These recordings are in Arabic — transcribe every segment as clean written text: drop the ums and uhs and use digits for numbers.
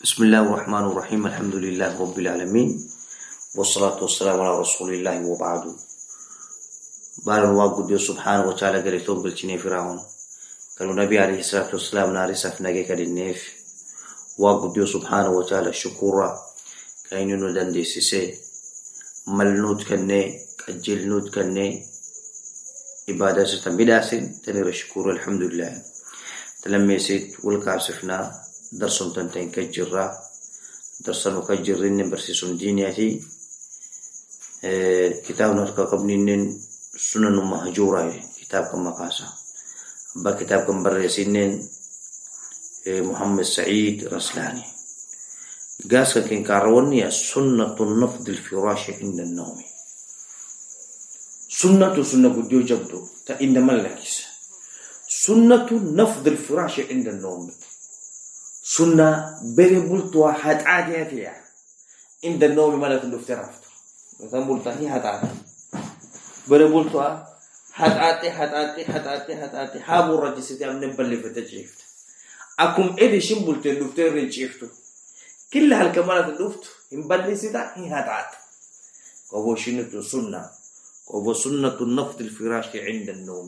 بسم الله الرحمن الرحيم الحمد لله رب العالمين والصلاة والسلام على رسول الله وبعد بار الواقع ديو سبحانه وتعالى قريتون بالجنيه فرعون قالوا النبي عليه الصلاة والسلام ناري سفناقي كالنيف واقع ديو سبحانه وتعالى شكورا كاينو دندي سيسي ملنود كني كجل نود كني إبادة ستنبداسين تنير الشكور الحمد لله تلمي سيد والكاسفنا درسون تنتين كجرة درسون كجرين برسيسون دينياتي كتابنا كقبنين سنن مهجورة كتاب كم مقاسة كتاب كم برسينين محمد سعيد رسلاني قاس كن كاروني سنة النفض الفراش عند النوم سنة قديو جبدو تأين ملكيس سنة نفض الفراش عند النوم سنة بريبولتوا حد عادياتها عند النوم ملك الافترافتو مثلا بولتها هي حد عادي بريبولتوا حد عادي حابو الرجسيتي من بلي فتجيفت أكم إدي شمبولت الافتر رجيفتو كل هالكمالات اللفت ينبلي سيدا هي حد عادي وهو شنة سنة النفض الفراش عند النوم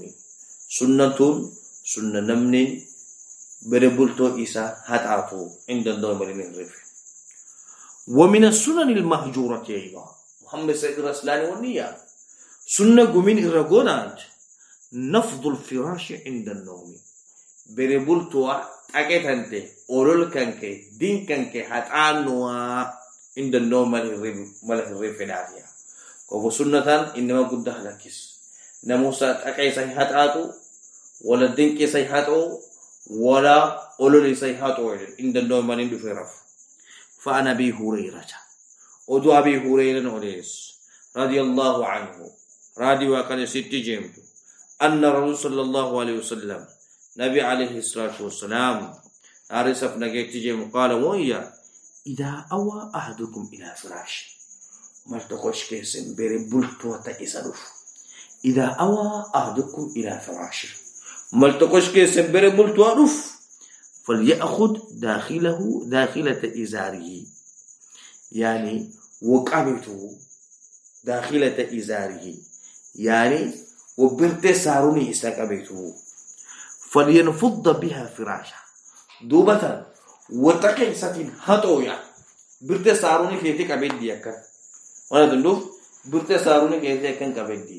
سنة نمني بريبولتو إيسا هاتعطو عند النوم للرفع ومن السنن المهجورة أيضا محمد سيد رسلاني والنية سنة قمين إرغونات نفض الفراش عند النوم بريبولتو أكيد أنت أورول كانك دين كانك هاتعنوا عند النوم للرفع ناديا وهو سنة إنما قد هلكس نموسات أكيد سيهاتعطو ولا دين كي سيهاتعو ولا أولو سيحات وعلم عند النوم من دفرف فأنا أبي هريرة ودو أبي هريرة وليس رضي الله عنه رادي وقال ست جيمت أن الرسول صلى الله عليه وسلم نبي عليه الصلاة والسلام أرسف نجيت جيم قال ويا إذا أوى أحدكم إلى فراش ملتقوش كيسن بريبولتو تأسرف إذا أوى أحدكم إلى فراش ملتقوش كيسن بريبولتو أرف فليأخذ داخلة إزاره يعني وقابته داخلة إزاره يعني وبرت ساروني إساقابته فلينفض بها فراشا دوبة وتكي ساتين هاتويا برت ساروني كيتك أبدي أكا وانا تندوف برت ساروني كيتك أبدي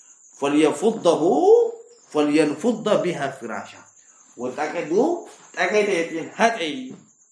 فلينفض بها فراشا وتكدو تكيتين هاتي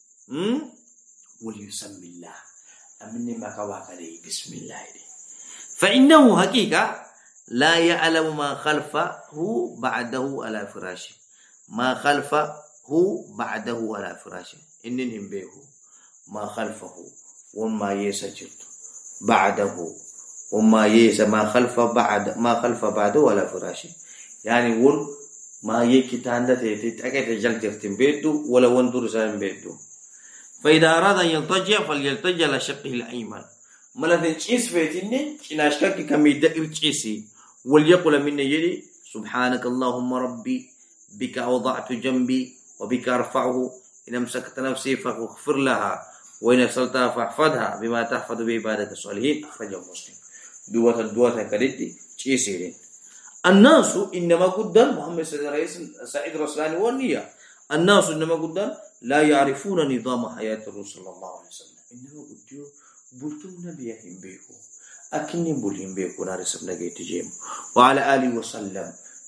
وليسمي الله أمني ما كواكري بسم الله فإنه حقيقة لا يعلم ما خلفه بعده على فراشه ما خلفه بعده على فراشه إنهم به ما خلفه وما يسجد بعده وما ما خلف بعده على فراشه يعني ما يكتاندا تأكيد جلتين بيدو ولا وندور سام بيدو فإذا أراد أن يلتجئ فليلتجئ على شقه الأيمن ملذن تشيس فيتني إناشكك كم يدقر تشيسي وليقل من يدي سبحانك اللهم ربي بك وضعت جنبي وبك أرفعه إن أمسكت نفسي فاغفر لها وإن أرسلتها فاحفظها بما تحفظ بعبادك الصالحين أخرجه مسلم دوة كريتي تشيسي الناس إنما قدام محمد سعيد رسلاني والنية الناس إنما قدام لا يعرفون نظام حياة الرسول صلى الله عليه وسلم إنما قدام بلتم نبيهم بيكو أكني بلهم بيكو نارس ابن جيم وعلى آله وسلم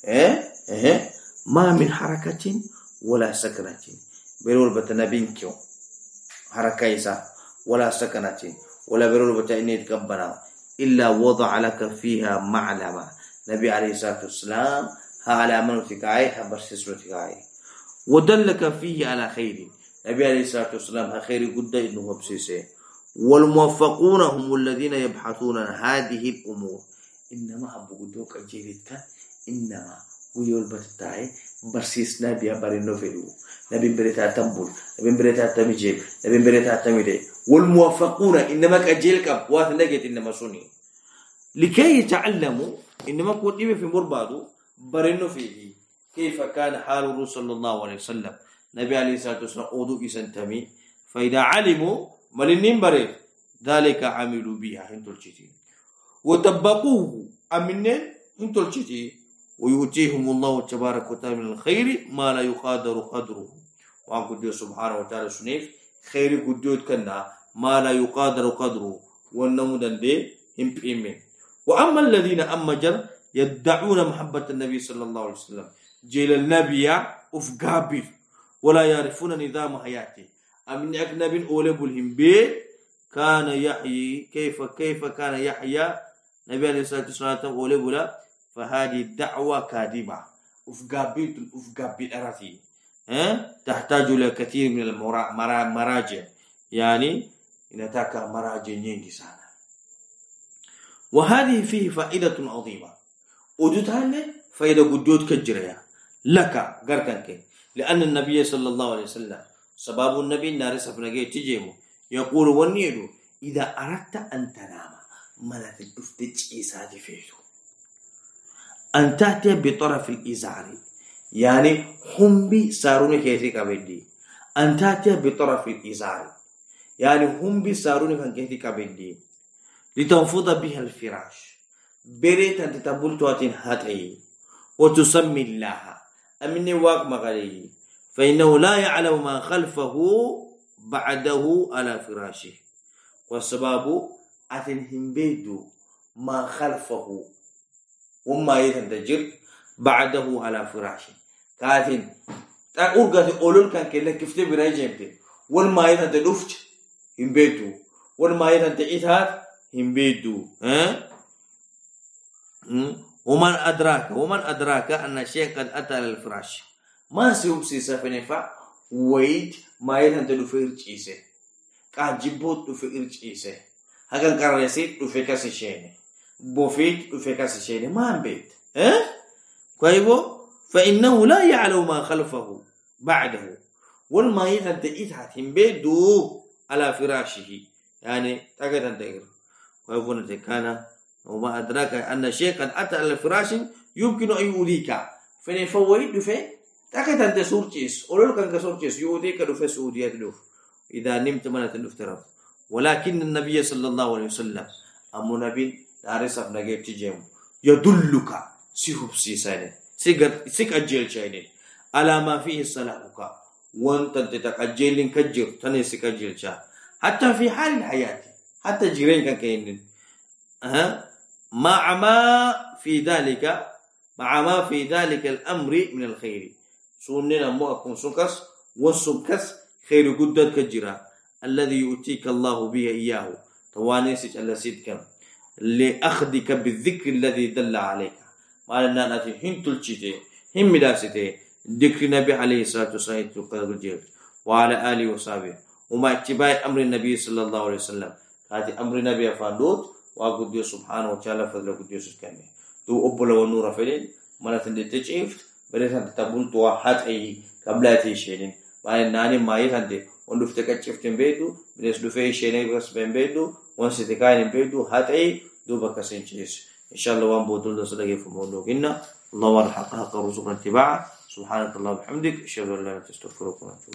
ما من حركة ولا سكنة بيرول بتنبينكو حركة ولا سكنة ولا بيرول بتأنيت كبنا إلا وضع لك فيها معلمة نبي عليه الصلاة والسلام ها على منوتك عاي برسسوتك عاي ودلك فيه على خير نبي عليه الصلاة والسلام ها خير قد إنه بسيسه والموفقون هم الذين يبحثون عن هذه الأمور إنما هبقدوك أجيلتك إنما ويول بتتاعي برسيس نبي أبارينو فيلو نبي بريتا تنبول نبي بريتا تمجيب نبي بريتا تميدي والموفقون إنما كأجيلك أبوات نجد إنما سني لكي يتعلموا إنما كنت في مربادو برينو فيه كيف كان حال الرسول صلى الله عليه وسلم نبي عليه الصلاة والسلام أودو إسنتمي فإذا علموا ملنين بري ذلك عملوا بها هنتول شتي وطبقوه أمنين هنتول شتي ويؤتيهم الله تبارك وتعالى من الخير ما لا يقدر قدره وأقول سبحانه وتعالى سنيف خير قدود كنا ما لا يقدر قدره والنمودن دي هم بإيمان وأما الذين أمجر يدعون محبة النبي صلى الله عليه وسلم جيل النبي أفقابي ولا يعرفون نظام حياته أمن أجنبي أولب الهمبي كان يحيي كيف كان يحيى نبي عليه الصلاة والسلام أولب لا فهذه الدعوة كاذبة أفقابي أرثي تحتاج إلى كثير من المراجع يعني نتاك مراجع نيجي سنة وهذه فيه فائدة عظيمة وجودها فائدة قدود كجريا لك قركنك لأن النبي صلى الله عليه وسلم سبب النبي نارس فنجي تجيمو يقول ونيلو إذا أردت أن تنام ملا تفتش إسادي فيتو أن تأتي بطرف الإزار يعني هم بيسارون كيسي كبدي أن تأتي بطرف الإزار يعني هم بيسارون كيسي كبدي لتنفض بها الفراش بريت أن تتبول تواتين هاتي وتسمي الله أمني واق مغالي فإنه لا يعلم ما خلفه بعده على فراشه والسباب أتنهم بيدو ما خلفه وما يتنتجر بعده على فراشه كاتن أرجع أقولون كان كله كيف تبرأ جنبه والما يتنتدفت هم بيدو والما يتنتإثار هم بيدو ومن أدراك أن الشيء قد أتى على الفراش ما سيوب سيسا فنفع ويد ما يتنتدفير جيسه كاجبوت دفير جيسه هكذا كارسيت دفيكا سيشيني بوفيت دفيكا سيشيني ما بيت كويبو فإنه لا يعلم ما خلفه بعده والما يتنتإثار هم بيدو على فراشه يعني تاكتن تغير كويبو نتكانا وما أدراك أن الشيء قد أتى على الفراش يمكن أن يؤذيك فنفوّيد دفع تأكد تسور جيس أولو كان كسور جيس يؤذيك دفع سعودية دف إذا نمت من الدفتر ولكن النبي صلى الله عليه وسلم أم نبي دارس أبنى تجيم يدلك سيحب سيسانه سيك أجيل شاينه على ما فيه صلاحك وانت تتأجيل كجير تنسيك أجيل شا حتى في حال الحياة حتى جيرين كان كينين مع ما في ذلك الأمر من الخير سننا مؤكم سكس والسكس خير قدد كجرا الذي يؤتيك الله به إياه توانيسك على سيدك لأخذك بالذكر الذي دل عليك ما لنا نأتي هنتل شيء هم مداسته ذكر النبي عليه الصلاة والسلام وعلى آله وصحبه وما اتباع أمر النبي صلى الله عليه وسلم هذه أمر النبي فاندوت وأقول ديو سبحانه وتعالى فضل أقول ديو سكاني تو أبلا ونورا فلين ما نتندي تجيفت بريسان تقول تو حد أي قبل تيشين ما ناني ما يتندي وندفتك تشفتين بيدو بريس دفعي شيني بس بين بيدو وانستكاين بيدو حد أي دو بكسين تشيس إن شاء الله وان بودل نصدقه في موضوع إن الله ورحقها قرصنا اتباع سبحانك الله وبحمدك أشهد أن لا إله إلا أنت أستغفرك وأتوب